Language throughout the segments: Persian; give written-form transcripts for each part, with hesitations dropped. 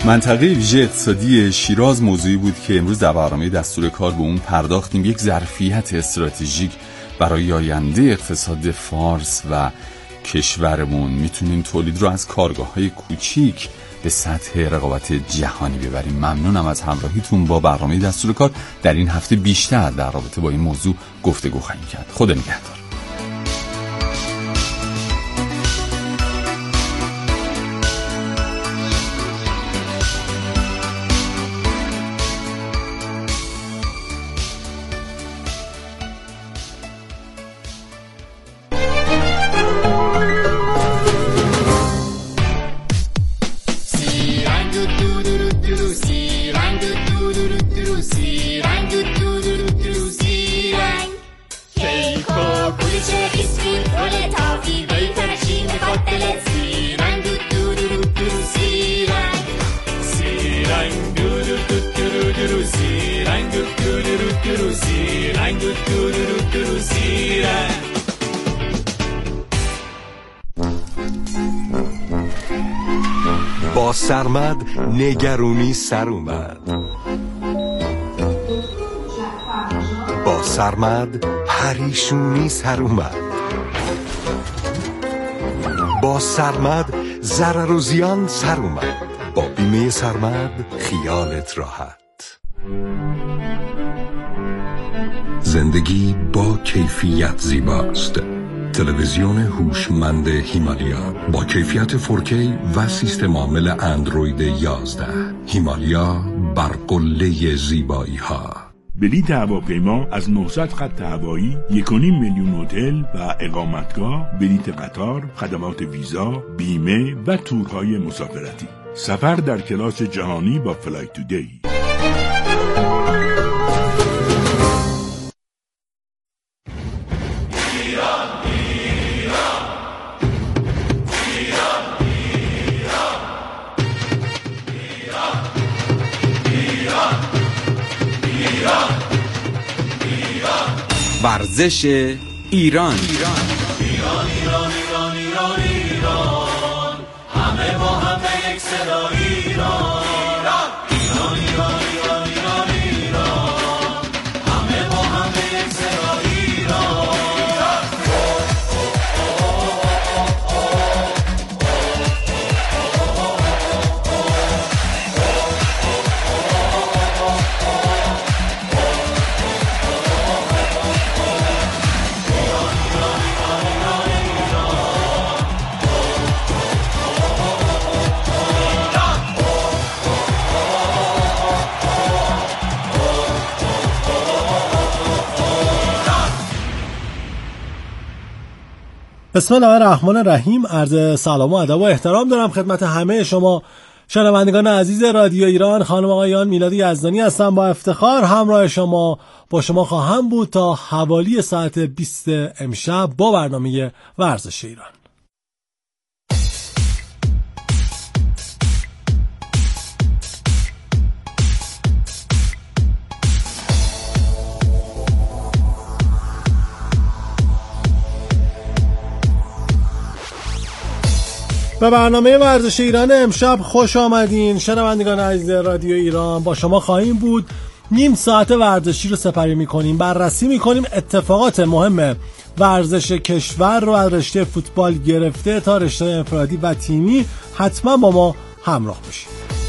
منطقه ویژه اقتصادی شیراز موضوعی بود که امروز در برنامه دستور کار به اون پرداختیم. یک ظرفیت استراتژیک برای آینده اقتصاد فارس و کشورمون. میتونیم تولید رو از کارگاه‌های کوچیک به سطح رقابت جهانی ببریم. ممنونم از همراهیتون با برنامه دستور کار. در این هفته بیشتر در رابطه با این موضوع گفتگو خواهیم کرد. خدا نگهدار. با سرمد نگرونی سر اومد. با سرمد پریشونی سر اومد. با سرمد ضرر و زیان سر اومد. با بیمه سرمد خیالت راحت. زندگی با کیفیت زیباست. تلویزیون هوشمند هیمالیا با کیفیت 4K و سیستم عامل اندروید 11. هیمالیا بر قله زیبایی ها. بلیط هواپیما از 900 خط هوایی، 1.5 میلیون هتل و اقامتگاه، بلیط قطار، خدمات ویزا، بیمه و تورهای مسافرتی. سفر در کلاس جهانی با فلایت تودی. ورزش ایران. همه با همه یک صدا ایران. همه با همه یک صدا ایران. بسم الله الرحمن الرحیم. عرض سلام و ادب و احترام دارم خدمت همه شما شنوندگان عزیز رادیو ایران. خانم آقایان، میلاد یزدانی هستم. با افتخار همراه شما خواهم بود تا حوالی ساعت 20 امشب با برنامه ورزش ایران. به برنامه ورزش ایران امشب خوش آمدین شنوندگان عزیز رادیو ایران. با شما خواهیم بود. نیم ساعت ورزشی رو سپری میکنیم، بررسی میکنیم اتفاقات مهم ورزش کشور رو از رشته فوتبال گرفته تا رشته انفرادی و تیمی. حتما با ما همراه باشید.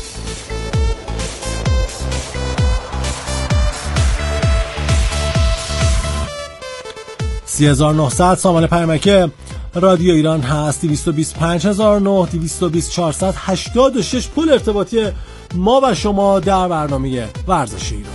3900 سامان پیامک رادیو ایران هست. 225009 220486 پول ارتباطی ما و شما در برنامه ورزش ایران.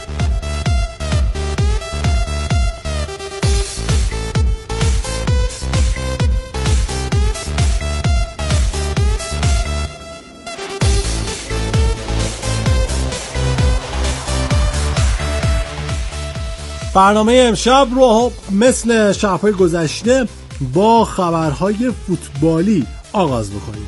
برنامه امشب رو مثل شب‌های گذشته با خبرهای فوتبالی آغاز بکنیم.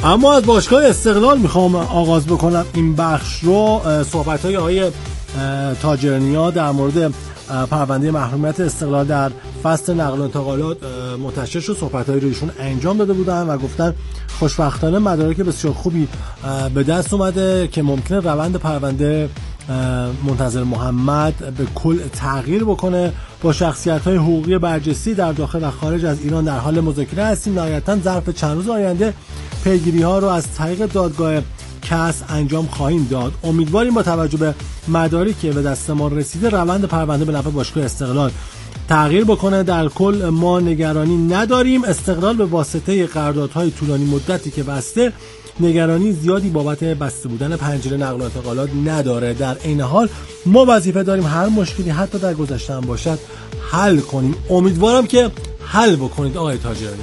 اما از باشگاه استقلال میخوام آغاز بکنم این بخش رو. صحبت‌های آقای تاجرنیا در مورد پرونده محرومیت استقلال در فصل نقل و انتقالات منتشر شد. صحبت‌های رو ایشون انجام داده بودن و گفتن خوشبختانه مدارک بسیار خوبی به دست اومده که ممکنه روند پرونده منتظر محمد به کل تغییر بکنه. با شخصیت‌های حقوقی برجسته در داخل و خارج از ایران در حال مذاکره هستیم. نهایتاً ظرف چند روز آینده پیگیری‌ها رو از طریق دادگاه کس انجام خواهیم داد. امیدواریم با توجه به مدارکی که به دست ما رسیده روند پرونده به نفع باشگاه استقلال تغییر بکنه. در کل ما نگرانی نداریم. استقلال به واسطه قراردادهای طولانی مدتی که بسته نگرانی زیادی بابت بسته بودن پنجره نقل و انتقالات نداره. در این حال ما وظیفه داریم هر مشکلی حتی در گذشته هم باشد حل کنیم. امیدوارم که حل بکنید آقای تاجرانی.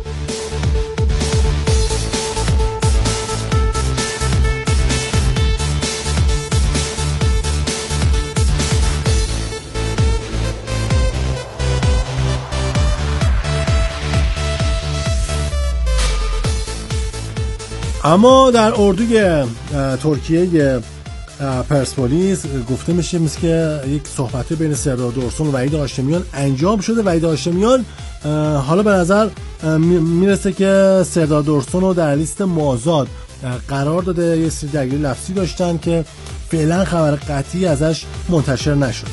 اما در اردوی ترکیه پرسپولیس گفته میشه که یک صحبت بین سردار درسون و وحید هاشمیان انجام شده. وحید هاشمیان حالا به نظر میرسه که سردار درسون رو در لیست مازاد قرار داده. یه سری درگیری لفظی داشتن که فعلا خبر قطعی ازش منتشر نشده.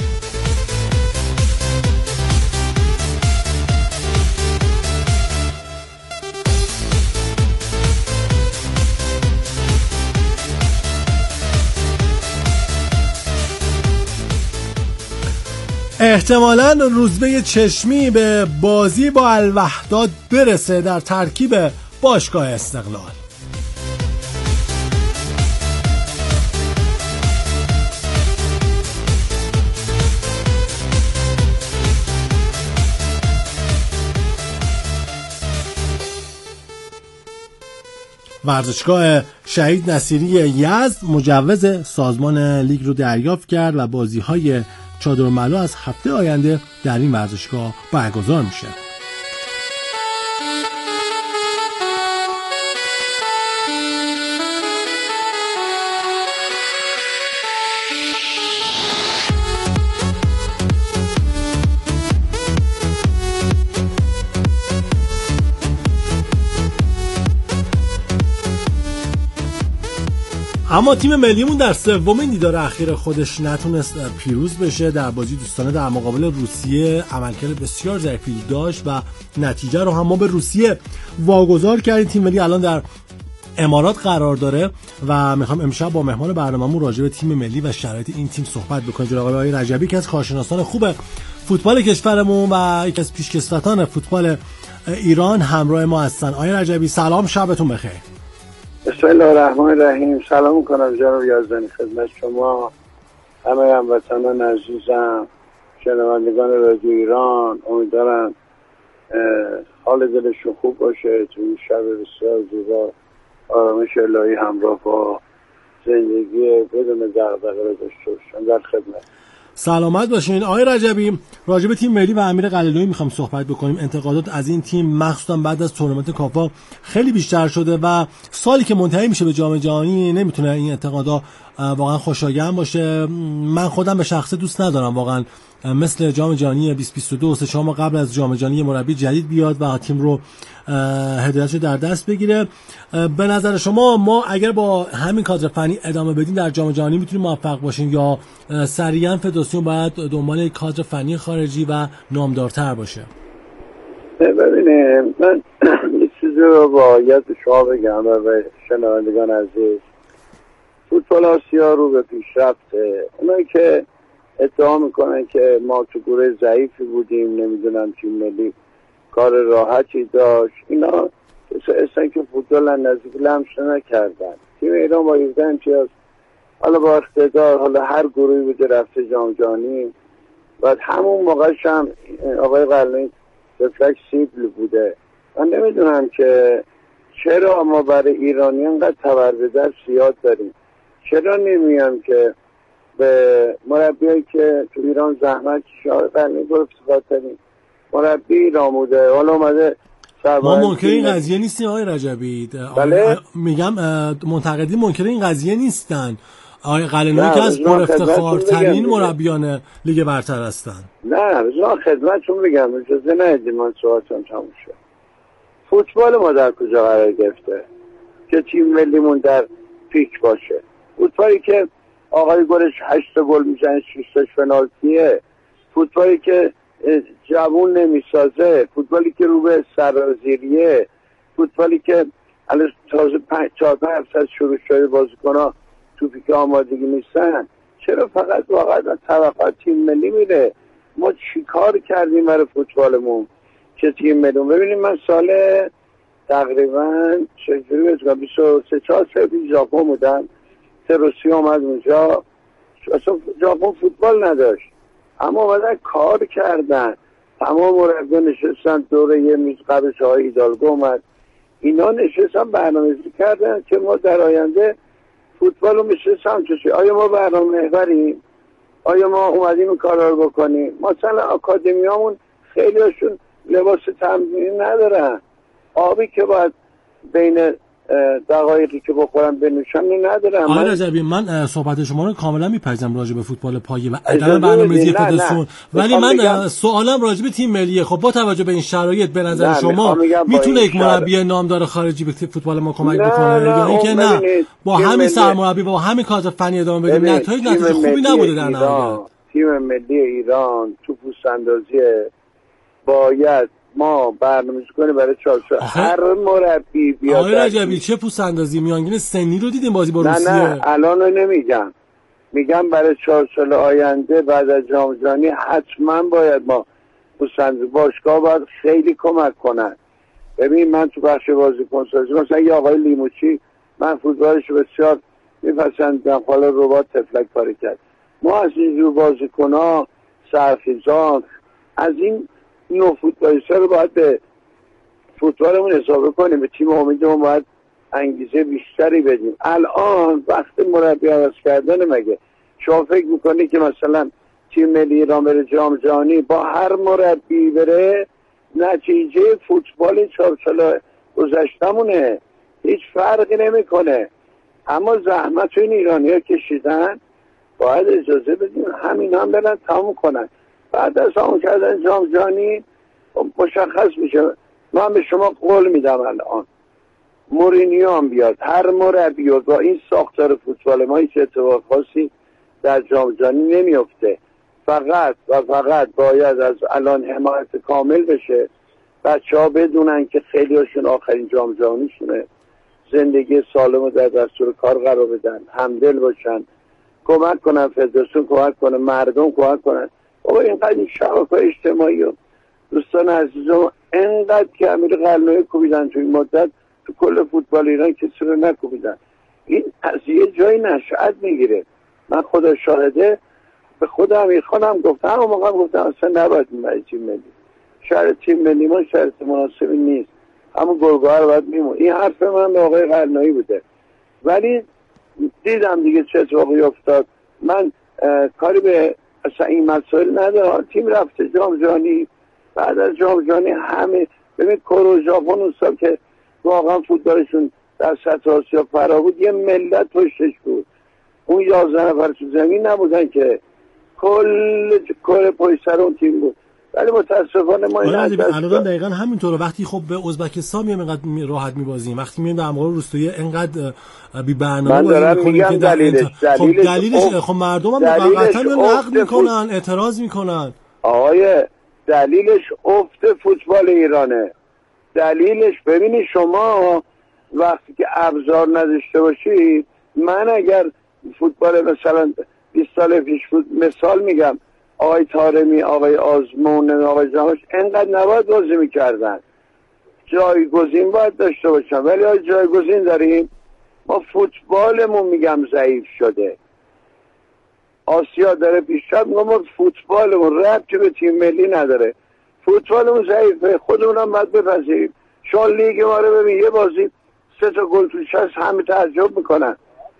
احتمالاً روزبه چشمی به بازی با الوحداد برسه در ترکیب باشگاه استقلال. ورزشگاه شهید نصیری یزد مجوز سازمان لیگ رو دریافت کرد و بازی‌های چادرملو از هفته آینده در این ورزشگاه برگزار میشه. اما تیم ملیمون در سومین دیدار اخیر خودش نتونست پیروز بشه. در بازی دوستانه در مقابل روسیه عملکرد بسیار ضعیفی داشت و نتیجه رو هم ما به روسیه واگذار کردیم. تیم ملی الان در امارات قرار داره و میخوام امشب با مهمان برنامه‌مون راجع به تیم ملی و شرایط این تیم صحبت بکنیم. جناب آقای رجبی که از کارشناسان خوب فوتبال کشورمون و یکی از پیشکسوتان فوتبال ایران همراه ما هستن. آقای رجبی سلام، شبتون بخیر. بسم الله الرحمن الرحیم. سلام میکنم جناب یزدانی خدمت شما، همه هموطنان عزیزم، شنوندگان رادیو ایران. امیدوارم حال دلشون خوب باشه تو این شب بسیار زیبا. آرامش الهی همراه با زندگی بدون دغدغه رو داشته باشن. در خدمت. سلامت باشین. آقای رجبی راجع به تیم ملی و امیر قلعه‌لویی میخوام صحبت بکنیم. انتقادات از این تیم مخصوصا بعد از تورنمنت کافا خیلی بیشتر شده و سالی که منتهی میشه به جام جهانی نمیتونه این انتقادا واقعا خوشایند باشه. من خودم به شخصه دوست ندارم واقعا مثل جام جهانی 2022 3 ماه قبل از جام جهانی مربی جدید بیاد و تیم رو هدایتش در دست بگیره. به نظر شما ما اگر با همین کادر فنی ادامه بدیم در جام جهانی میتونیم موفق باشیم یا سریعا فدراسیون باید دنبال کادر فنی خارجی و نامدارتر باشه؟ ببینید من یه چیزی رو باید شما بگم و شنوندگان عزیز. فوتبال آسیا رو به پیشرفته. اونایی که ادعا میکنن که ما تو گروه ضعیفی بودیم، نمیدونم تیم ملی کار راحتی داشت، اینا اصلا که فوتبال نزدیک لمس نکردن. تیم ایران با 17 امتیاز حالا با اقتدار، حالا هر گروهی بوده رفته جام جهانی. بعد همون موقعش هم آقای قلعه‌لویی فلکسیبل بوده. من نمیدونم که چرا ما برای ایرانی انقدر تبر زیاد داریم. چرا نمیان که به مربیایی که تو ایران زحمت کشیده قلعه‌لویی گفت خاطرین مربی ایران بوده، حالا اومده ما منکر این قضیه نیستیم آقای رجبی. بله؟ میگم منتقدین منکر این قضیه نیستن. آقای قلعه‌نویی که از پرافتخارترین مربیان لیگ برتر هستن. نه بذار خدمتتون بگم، اجازه ندید من صحبتم تموم شد. فوتبال ما در کجا قرار گرفته که تیم ملیمون در پیک باشه؟ فوتبالی که آقای گلش 8 گل میزنه 6 تاش پنالتیه، فوتبالی که جوون نمیسازه، فوتبالی که رو به سرازیریه، فوتبالی که الان تازه 4-5 سال شروع شده بازیکن‌ها تو پیک آمادگی نیستن. چرا فقط واقعا توقع تیم ملی میره؟ ما چی کار کردیم برای فوتبالمون که تیم ملی؟ ببینید من سال تقریبا 23-4 سال پیش ژاپن بودم، روسیه اومد اونجا، اصلا ژاپن فوتبال نداشت اما اومدن کار کردن، تمام مربیان نشستن دور یه میز، قبلش آقای ایدالگو اومد، اینا نشستن برنامه‌ریزی کردن که ما در آینده فوتبال رو مثل سمتشی. آیا ما برنامه محوریم؟ آیا ما اومدیم این کارا رو بکنیم؟ مثلا آکادمیامون خیلی هاشون لباس تمرینی ندارن، آبی که باید بین دقایقی که بخورم بنوشم ندارم. آقای رجبی من صحبت شما رو کاملا میپذیرم راجع به فوتبال پایه و عدم برنامه‌ریزی فدراسیون، ولی من سوالم راجع به تیم ملیه. خب با توجه به این شرایط به نظر شما میتونه یک مربی نامدار خارجی به فوتبال ما کمک بکنه یا اینکه نه با همین سرمربی با همین کادر فنی ادامه بدیم؟ نتایج خوبی نبوده در نهایت. تیم ملی ایران تو پوست‌اندازی باید ما برنامه‌ریزی کنیم برای 4 سال. هر مربی بیاد. آقای رجبی چه پوست اندازی میانگین سنی رو دیدیم بازی با روسیه؟ نه الان رو نمیگم، میگم برای 4 سال آینده بعد از جام جهانی حتما باید ما پوست اندازی، باشگاه باید خیلی کمک کنن. ببین من تو بخش بازیکن‌سازی مثلا یه آقای لیموچی، من فوتبالش بسیار میپسندم، حالا ربات تفلک کاری کرد. ما از این جور بازیکن‌ها سرخیزان از این نوع فوتبالیست‌ها رو باید به فوتبالمون اضافه کنیم، به تیم امیدمون باید انگیزه بیشتری بدیم. الان وقت مربی عوض کردن مگه؟ شما فکر میکنی که مثلا تیم ملی ایران بره جام جهانی با هر مربی بره نتیجه فوتبال 4 سال گذشتمونه هیچ فرقی نمیکنه؟ اما زحمت این ایرانی‌ها کشیدن، باید اجازه بدیم همین هم برن تموم کنن. بعد از همون کردن جام جهانی مشخص میشه. من به شما قول میدم الان مورینیو هم بیاد، هر مربی با این ساختار فوتبال ما هیچ اتفاق خاصی در جام جهانی نمیفته. فقط و فقط باید از الان حمایت کامل بشه، بچه‌ها بدونن که خیلی هاشون آخرین جام جهانیشونه، زندگی سالم رو در دستور کار قرار بدن، همدل باشن، کمک کنن فدراسیون، کمک کنن مردم، کمک کنن. بابا اینقدر این شبکه‌های اجتماعی و دوستان عزیزم اینقدر که امیر قلعه‌نویی کوبیدن تو این مدت، تو کل فوتبال ایران کسی رو نکوبیدن. این قضیه جای نشأت میگیره. من خدا شاهده، به خودم خودم گفتم، اما موقع گفتم اصلا نباید میمونی تیم ملی، شرط تیم ملی ما شرط مناسبی نیست، اما گرگوها رو باید میمون. این حرف من به آقای قلعه‌نویی بوده، ولی دیدم دیگه چه اتفاقی افتاد. من کاری به اصلا این مسائل ندارم. تیم رفته جام جهانی، بعد از جام جهانی همه ببین کره ژاپن اون که واقعا فوتبالشون در سطح آسیا فرا بود، یه ملت پشتش بود، اون 11 نفر تو زمین نبودن که کل کره پشت سر اون تیم بود. ولی متاسفانه ما این الان دقیقاً همینطوره. وقتی خب به ازبکستان میایم اینقدر راحت میبازیم، وقتی میایم در مقابل روسیه اینقدر بی برنامه بازی میکنیم که دلیلش خب مردم هم قطعا نقد میکنن، اعتراض میکنن. آقای دلیلش افت فوتبال ایرانه. دلیلش ببینی شما وقتی که ابزار نداشته باشی، من اگر فوتبال مثلا 20 سال پیش بود مثال میگم، آقای طارمی، آقای آزمون، آقای جهاش انقدر نباید بازی میکردن، جایگزین باید داشته باشن. ولی آقای جایگزین داریم؟ ما فوتبالمون میگم ضعیف شده. آسیا داره پیشرفت، ما فوتبالمون ربطی به تیم ملی نداره، فوتبالمون ضعیفه، خودمون هم باید بپذیریم. شما لیگ ما رو ببین، یه بازی 3 تا گل توش هست همه تعجب میکنن.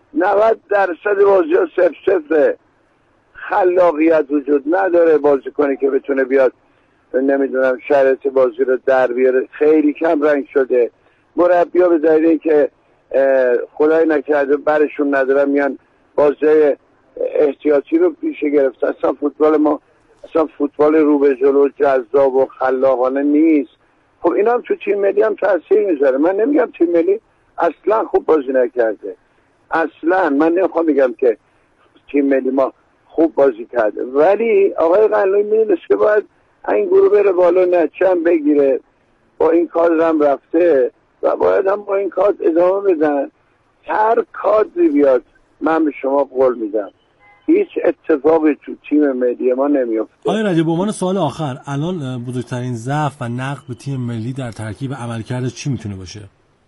90% بازی ها 0-0. خلاقیت وجود نداره، بازیکنی که بتونه بیاد نمیدونم شرایط بازی رو در بیاره، خیلی کم رنگ شده. مربی‌ها به دلیل اینکه خدای نکرده برشون ندارن میان بازی احتیاطی رو پیش گرفتن. اصلا فوتبال ما اصلا فوتبال رو به جلو جذاب و خلاقانه نیست. خب اینا هم تو تیم ملی هم تاثیر میذاره. من نمیگم تیم ملی اصلا خوب بازی نکرده، اصلا من نمیخوام بگم که تیم ملی ما خوب بازی کرده، ولی آقای قلعه‌ای میدونست که باید این گروه بره بالا، نچم بگیره. با این کار هم رفته و باید هم با این کار ادامه بدن. هر کادری بیاد من به شما قول میدم هیچ اتفاقی تو تیم ملی ما نمیفته. آقای رجب، به عنوان سوال آخر، الان بزرگترین ضعف و نقد به تیم ملی در ترکیب عملکرد چی میتونه باشه؟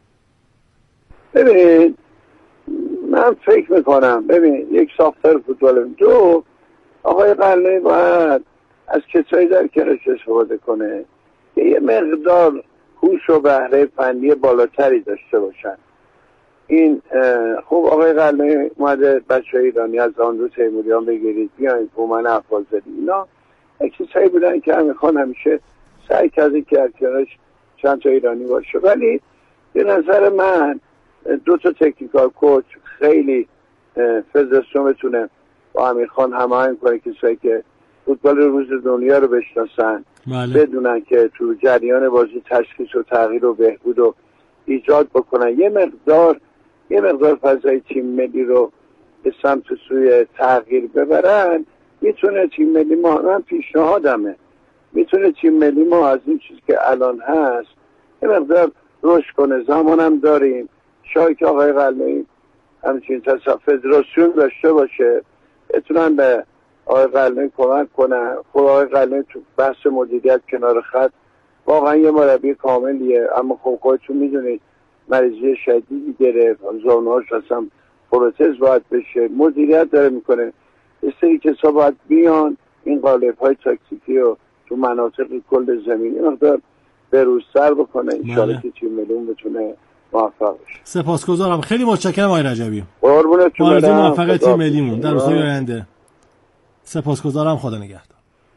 ببینید من فکر میکنم یک ساختار فوتبال، دو آقای قلعه‌ای باید از کسایی در کنارش استفاده کنه که یه مقدار هوش و بهره فنی بالاتری داشته باشن. این خوب آقای قلعه‌ای اومده بچه‌های ایرانی از آندرو تیموریان بگیرید، بیاین هومن افاضلی، اینا کسایی بودن که میخوان همیشه سعی کرده که در کنارش چند تا ایرانی باشه. ولی به نظر من دو تا تکنیکال کوچ خیلی فدراسیون بتونه با امیر خان هماهنگ کنه، کسایی که فوتبال روز دنیا رو بشناسن، بدونن که تو جریان بازی تشخیص و تغییر و بهبود و ایجاد بکنن، یه مقدار فضای تیم ملی رو به سمت سوی تغییر ببرن. میتونه تیم ملی ما، من پیشنهادمه، میتونه تیم ملی ما از این چیزی که الان هست یه مقدار رشد کنه. زمانم داریم، شاید که آقای قلعه‌ای همچین فدراسیون داشته باشه، بتونن به آقای قلعه‌ای کمک کنن. خب آقای قلعه‌ای تو بحث مدیریت کنار خط واقعا یه مربی کاملیه، اما خب خودتون میدونید مریضی شدیدی گرفت، زانوهاش اصلا پروتز باید بشه، مدیریت داره میکنه. یه سری کسا باید بیان این قالب‌های تاکتیکی رو تو مناطق کل زمینی مقدار بروزتر بکنه، انشاءالله که تیم ملیون بتونه موفق بشه. سپاسگزارم، خیلی متشکرم آقای رجبی. قربونتون برم. آرزوی موفقیت تیم ملیمون در روزهای آینده. سپاسگزارم، خدا نگهدار.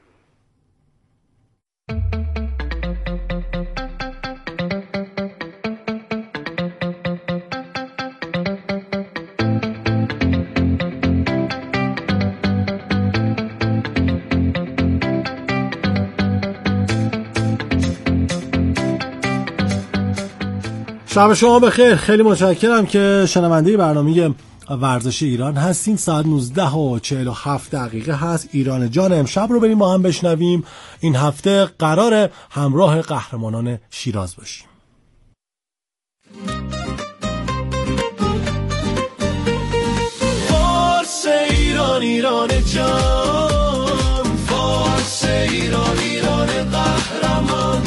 شب شما بخیر، خیلی متشکرم که شنونده برنامه ورزش ایران هستین. ساعت 19:47 هست. ایران جان امشب رو بریم با هم بشنویم. این هفته قرار همراه قهرمانان شیراز باشیم. فارس ایران، ایران جان، فارس ایران، ایران قهرمان.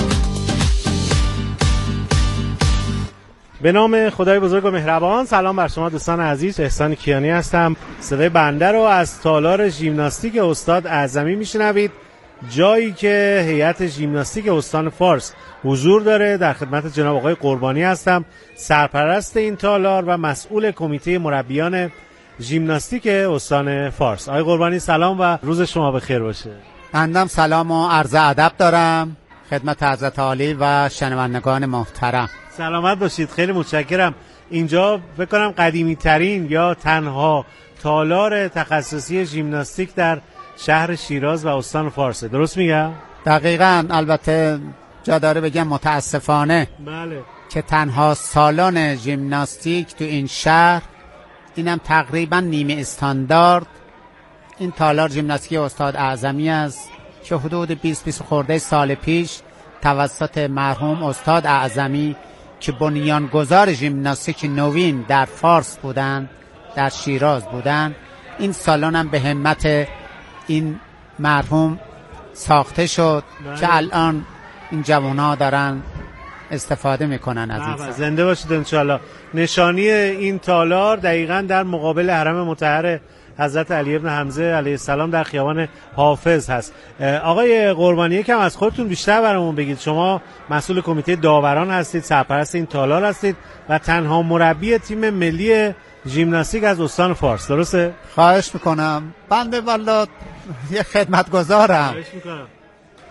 به نام خدای بزرگ و مهربان. سلام بر شما دوستان عزیز، احسان کیانی هستم. صدای بنده رو از تالار ژیمناستیک استاد اعظمی میشنوید، جایی که هیئت ژیمناستیک استان فارس حضور داره. در خدمت جناب آقای قربانی هستم، سرپرست این تالار و مسئول کمیته مربیان ژیمناستیک استان فارس. آقای قربانی سلام و روز شما بخیر باشه. بندم سلام و عرض ادب دارم خدمت حضرت عالی و شنوندگان محترم. سلامت باشید، خیلی متشکرم. اینجا فکر کنم قدیمی ترین یا تنها تالار تخصصی ژیمناستیک در شهر شیراز و استان فارسه، درست میگم؟ دقیقاً. البته جا داره بگم متاسفانه بله که تنها سالن ژیمناستیک تو این شهر، اینم تقریبا نیمه استاندارد، این تالار ژیمناستیک استاد اعظمی است که حدود 20 خورده سال پیش توسط مرحوم استاد اعظمی که بنیانگذار ژیمناستیک نوین در فارس بودند، در شیراز بودند، این سالن هم به همت این مرحوم ساخته شد که الان این جوان‌ها دارن استفاده میکنن از این. زنده باشید انشالله. نشانی این تالار دقیقاً در مقابل حرم مطهر حضرت علی ابن حمزه علیه السلام در خیابان حافظ هست. آقای قربانی یکم از خودتون بیشتر برامون بگید. شما مسئول کمیته داوران هستید، سرپرست این تالار هستید و تنها مربی تیم ملی ژیمناستیک از استان فارس، درسته؟ خواهش میکنم. بنده والا یه خدمتگزارم. خواهش میکنم.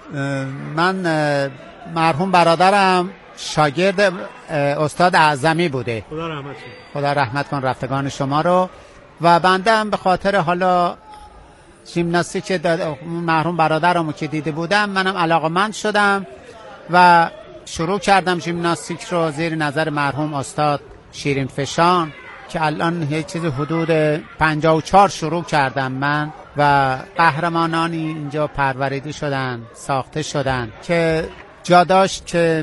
من مرحوم برادرم شاگرد استاد اعظمی بوده. خدا رحمت کن رفتگان شما رو. و بنده هم به خاطر حالا ژیمناستیک مرحوم برادرمو که دیده بودم، منم علاقه‌مند شدم و شروع کردم ژیمناستیک رو زیر نظر مرحوم استاد شیرین فشان که الان یه چیز حدود 54 شروع کردم من و قهرمانانی اینجا پروریده شدن، ساخته شدن که جا داشت که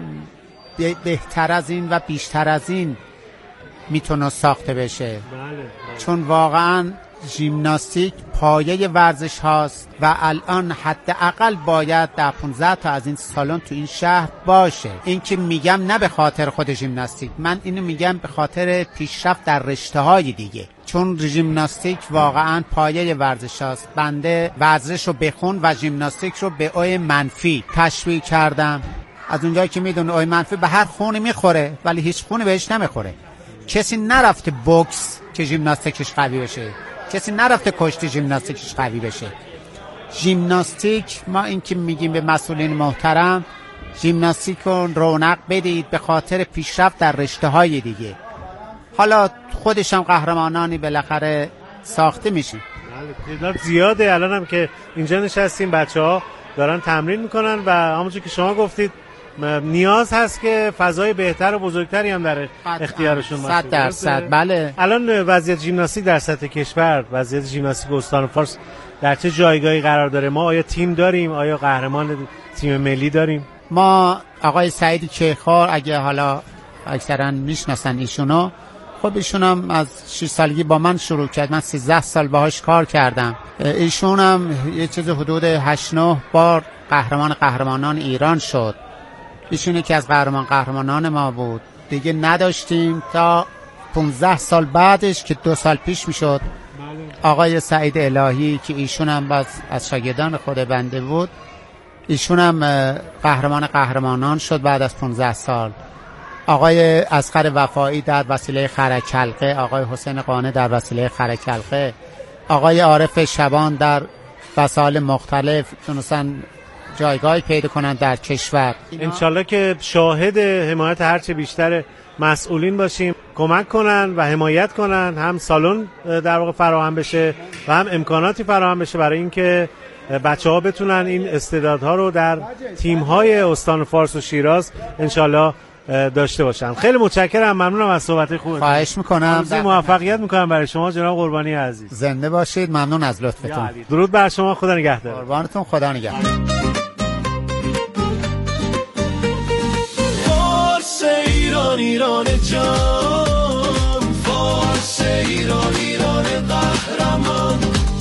بهتر از این و بیشتر از این میتونه ساخته بشه. چون واقعا ژیمناستیک پایه ورزش هاست و الان حداقل باید در 15 تا از این سالن تو این شهر باشه. این که میگم نه به خاطر خود ژیمناستیک، من اینو میگم به خاطر پیشرفت در رشته های دیگه، چون ژیمناستیک واقعا پایه ورزش هاست. بنده ورزش رو بخون و ژیمناستیک رو به اوی منفی تشبیه کردم. از اونجایی که میدونه اوی منفی به هر خونی میخوره ولی هیچ خونی بهش نمیخوره. کسی نرفته بوکس که ژیمناستیکش قوی بشه، کسی نرفته کشتی ژیمناستیکش قوی بشه. ژیمناستیک، ما این که میگیم به مسئولین محترم، ژیمناستیک رو رونق بدید به خاطر پیشرفت در رشته های دیگه. حالا خودش هم قهرمانانی بالاخره ساخته میشن. تعداد زیاده. الان هم که اینجا نشستیم بچه‌ها دارن تمرین میکنن و همونجوری که شما گفتید نیاز هست که فضای بهتر و بزرگتری هم در اختیارشون باشه. 100%. بله. الان وضعیت ژیمناستیک در سطح کشور، وضعیت ژیمناستیک استان فارس در چه جایگاهی قرار داره؟ ما آیا تیم داریم؟ آیا قهرمان تیم ملی داریم؟ ما آقای سعید کیخوار، اگه حالا اکثرا میشناسن ایشونو، خب ایشون هم از 6 سالگی با من شروع کرد. من 13 سال باهاش کار کردم. ایشون هم یه چیز حدود 8-9 بار قهرمانان ایران شد. ایشون یکی از قهرمانان ما بود. دیگه نداشتیم تا 15 سال بعدش که 2 سال پیش میشد آقای سعید الهی که ایشون هم از شاگردان خود بنده بود. ایشون هم قهرمانان شد بعد از 15 سال. آقای اصغر وفایی در وسیله خرک حلقه، آقای حسین قانع در وسیله خرک حلقه، آقای عارف شبان در وسایل مختلف تونستن جایگاهی پیدا کنن در کشور. انشالله که شاهد حمایت هرچه بیشتر مسئولین باشیم، کمک کنن و حمایت کنن، هم سالن در واقع فراهم بشه و هم امکاناتی فراهم بشه برای اینکه بچه‌ها بتونن این استعدادها رو در تیم‌های استان فارس و شیراز انشالله داشته باشم. خیلی متشکرم، ممنونم از صحبت خوبتون. خواهش میکنم. موفقیت میکنم برای شما جناب قربانی عزیز. زنده باشید، ممنون از لطفتون. درود بر شما، خدا نگهدار. قربانتون، خدا نگهدار. فارس ایران، ایران جان، فارس ایران، ایران قهرمان.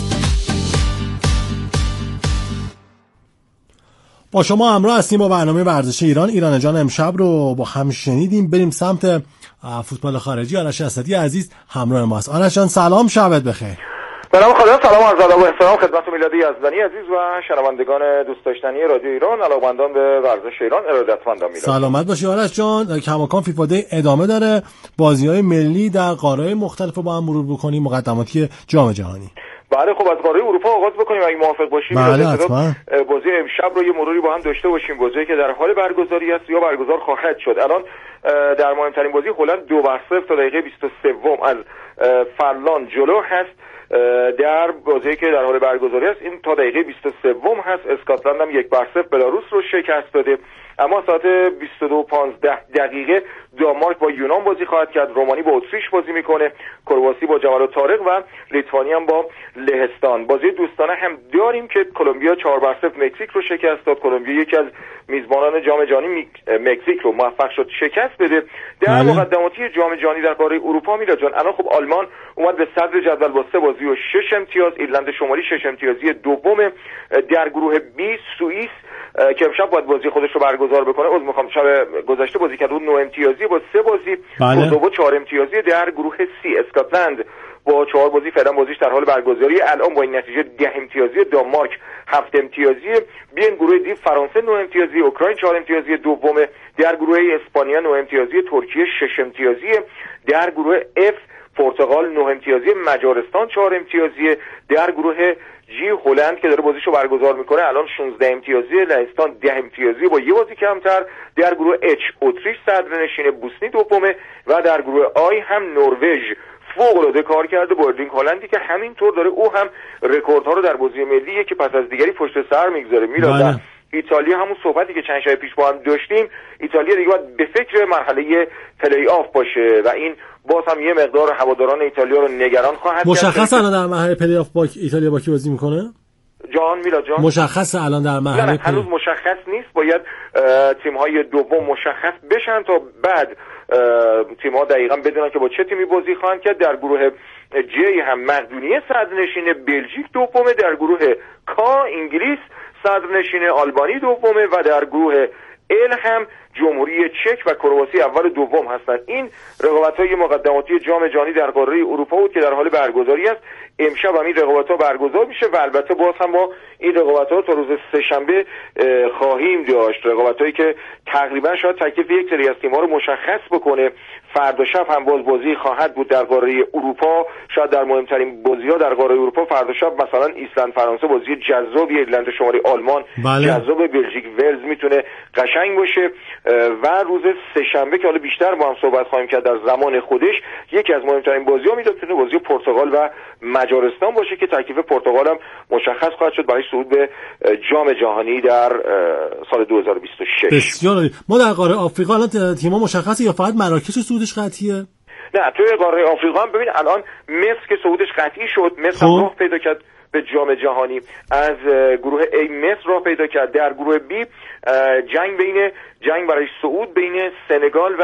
با شما همراه هستیم با برنامه ورزش ایران جان. امشب رو با هم شنیدیم. بریم سمت فوتبال خارجی. آرش اسدی عزیز همراه ماست. آرش جان سلام، شبت بخیر. سلام خدا، سلام عرض ادب و احترام خدمت میلاد یزدانی عزیز و شنوندگان دوست داشتنی رادیو ایران، علاقه‌مندان به ورزش ایران، ارادتمندم میلاد. سلامت باشی آرش جان. کماکان فیفا دی ادامه داره. بازی‌های ملی در قاره‌های مختلف رو با هم مرور بکنیم، مقدماتی جام جهانی. بله خب از قاره اروپا آغاز بکنیم اگه موافق باشیم. بله حتما. بازی امشب رو یه مروری با هم داشته باشیم. بازی که در حال برگزاری است یا برگزار خواهد شد. الان در مهمترین بازی هلند 2-0 تا دقیقه 23 از فرلان جلو هست. در بازی که در حال برگزاری است این تا دقیقه 23 هست. اسکاتلند هم 1-0 بلاروس رو شکست داده. اما ساعت 22:15 دانمارک با یونان بازی خواهد کرد. رومانی با اتریش بازی میکنه. کرواسی با جبل الطارق و لیتوانی هم با لهستان. بازی دوستانه هم داریم که کلمبیا 4-0 مکزیک رو شکست داد. کلمبیا یکی از میزبانان جام جهانی مکزیک رو موفق شد شکست بده. در مقدماتی جام جهانی در قاره اروپا میلاد جان، الان خب آلمان اومد به صدر جدول با 3 بازی و 6 امتیاز. ایرلند شمالی 6 امتیازی دومه. در گروه بی سوئیس که امشب باید بازی خودش رو برگزار بکنه، میخوام شب گذشته بازی کرد 9 امتیازی با 3 بازی. کوسوو 4 امتیازی. در گروه سی اسکاتلند با 4 بازی فعلا بازیش در حال برگزاری. الان با این نتیجه 10 امتیازی. دانمارک 7 امتیازی. بیاین گروه دی فرانسه 9 امتیازی. اوکراین 4 امتیازی دومه. در گروه اسپانیا 9 امتیازی. ترکیه 6 امتیازی. در گروه اف پرتغال 9 امتیازی. مجارستان 4 امتیازی. در گروه جی هلند که داره بازیشو برگزار میکنه الان 16 امتیازی، لهستان 10 امتیازی با یه بازی کمتر. در گروه اچ اتریش صدرنشین، بوسنی دومه و در گروه آی هم نروژ فوق‌العاده کار کرده با ارلینگ هالندی که همینطور داره او هم رکوردها رو در بازی ملی که پس از دیگری پشت سر میگذاره. میلاد ایتالیا همون صحبتی که چند شب پیش با هم داشتیم، ایتالیا دیگه باید به فکر مرحله پلی آف باشه و این باز هم یه مقدار هواداران ایتالیا رو نگران خواهد کرد. مشخص الان در مرحله پلی آف با ایتالیا با کی بازی میکنه؟ میلاد جان مشخص الان در مرحله نه هنوز مشخص نیست، باید تیم‌های دوم مشخص بشن تا بعد تیم‌ها دقیقاً بدونن که با چه تیمی بازی خواهند کرد. در گروه جی هم مقدونیه صدرنشین، بلژیک دومه. در گروه کا انگلیس صدرنشین، آلبانی دومه و در گروه ال هم جمهوری چک و کرواسی اول دوم هستند. این رقابت‌های مقدماتی جام جهانی در قاره اروپا بود که در حال برگزاری است. امشب هم این رقابت‌ها برگزار میشه و البته باز هم ما این رقابت‌ها تا روز سه‌شنبه خواهیم داشت. رقابت‌هایی که تقریبا شاید تکلیف یک سری از تیم‌ها رو مشخص بکنه. فردا شب هم بازی خواهد بود در قاره اروپا، شاید در مهمترین بازی‌ها در قاره اروپا. فردا شب مثلا ایسلند فرانسه بازی جذابی، ایرلند شمالی آلمان جذاب، بلژیک ولز میتونه قشنگ باشه و روز سه‌شنبه که حالا بیشتر با هم صحبت خواهیم کرد در زمان خودش، یکی از مهمترین بازی‌ها میتونه بازی پرتغال و مجارستان باشه که تکلیف پرتغال هم مشخص خواهد شد برای صعود به جام جهانی در سال 2026. بسیار عالی. ما در قاره آفریقا الان تیم‌ها مشخصه یا فقط مراکش صعودش قطعیه؟ نه توی قاره آفریقا هم ببین الان مصر که صعودش قطعی شد، مصر هم راه پیدا کرد به جام جهانی، از گروه A مصر راه پیدا کرد. در گروه B جنگ برای صعود بین سنگال و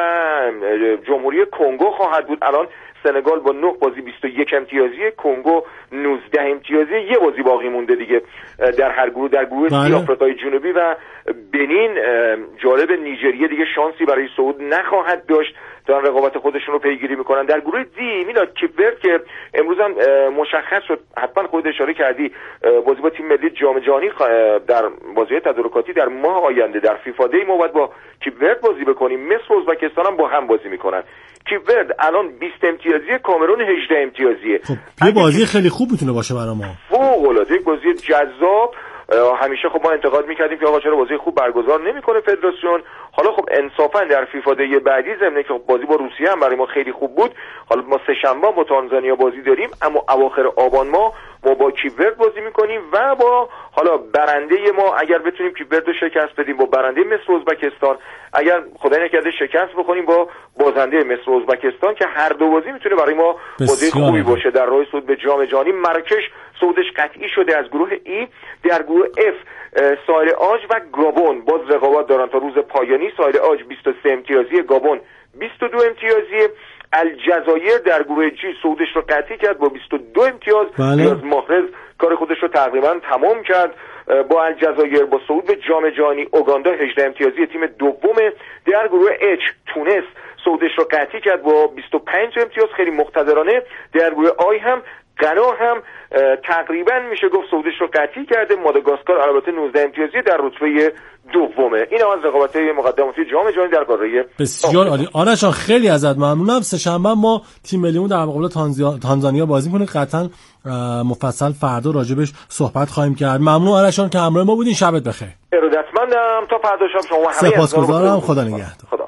جمهوری کنگو خواهد بود. الان سنگال با 9 بازی 21 امتیازی، کنگو 19 امتیازی، یه بازی باقی مونده دیگه در هر گروه. در گروه سی آفریقای جنوبی و بنین جالب نیجریه دیگه شانسی برای صعود نخواهد داشت، دارن رقابت خودشون رو پیگیری میکنن. در گروه دی میلاد کیپ ورد که امروز هم مشخص شد، حتما خودت اشاره کردی، بازی با تیم ملی جام جهانی در بازی تدارکاتی در ماه آینده در فیفا دی ما باید با کیپ ورد بازی بکنیم. مصر و ازبکستان هم با هم بازی میکنن. کیپ ورد الان 20 امتیازی، کامرون 18 امتیازیه. خب یه بازی خیلی خوب میتونه باشه برای ما، فوق‌العاده یک بازی جذاب. همیشه خب ما انتقاد میکردیم که آقا چرا بازی خوب برگزار نمیکنه فدراسیون. حالا خب انصافا در فیفا دی بعدی ضمن که بازی با روسیه هم برای ما خیلی خوب بود، حالا ما سه‌شنبه با تانزانیا بازی داریم، اما اواخر آبان ما با کیپ ورد بازی میکنیم و با حالا برنده ما اگر بتونیم کیپ ورد رو شکست بدیم با برنده مصر و ازبکستان، اگر خدای نکرده شکست بکنیم با بازنده مصر و ازبکستان که هر دو بازی میتونه برای ما بازی خوبی باشه در راه صعود به جام جهانی. مراکش صعودش قطعی شده از گروه ای. در گروه اف ساحل آج و گابون باز رقابت دارن تا روز پایانی. ساحل آج 23 امتیازی، گابون 22 امتیازی. الجزایر در گروه جی صعودش رو قطعی کرد با 22 امتیاز. از محرز کار خودش رو تقریبا تمام کرد با الجزایر با صعود به جام جهانی. اوگاندا 18 امتیازی تیم دومه. در گروه اچ تونس صعودش رو قطعی کرد با 25 امتیاز، خیلی مقتدرانه. در گروه آی هم غنا هم تقریبا میشه گفت صعودش رو قطعی کرده. ماداگاسکار البته 19 امتیازی در رتبه دومه. این از رقابت‌های مقدماتی جام جهانی در قاره. بسیار عالی. آرش جان خیلی ازت ممنونم. سه‌شنبه ما تیم ملیمون در مقابل تانزانیا بازی می‌کنه، قطعاً مفصل فردا راجبش صحبت خواهیم کرد. ممنون آرش جان که همراه ما بودین. شبت بخیر. ارادتمندم. تا فردا شب شما همه سپاسگزارم. خدا نگهدار. خدا.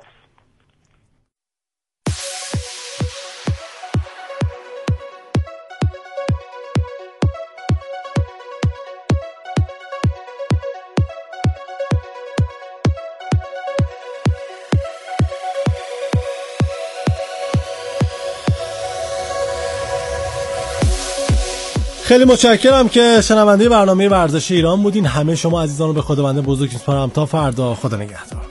خیلی متشکرم که شنونده برنامه ورزش ایران بودین. همه شما عزیزان رو به خداوند بزرگ میسپارم. تا فردا، خدا نگهدار.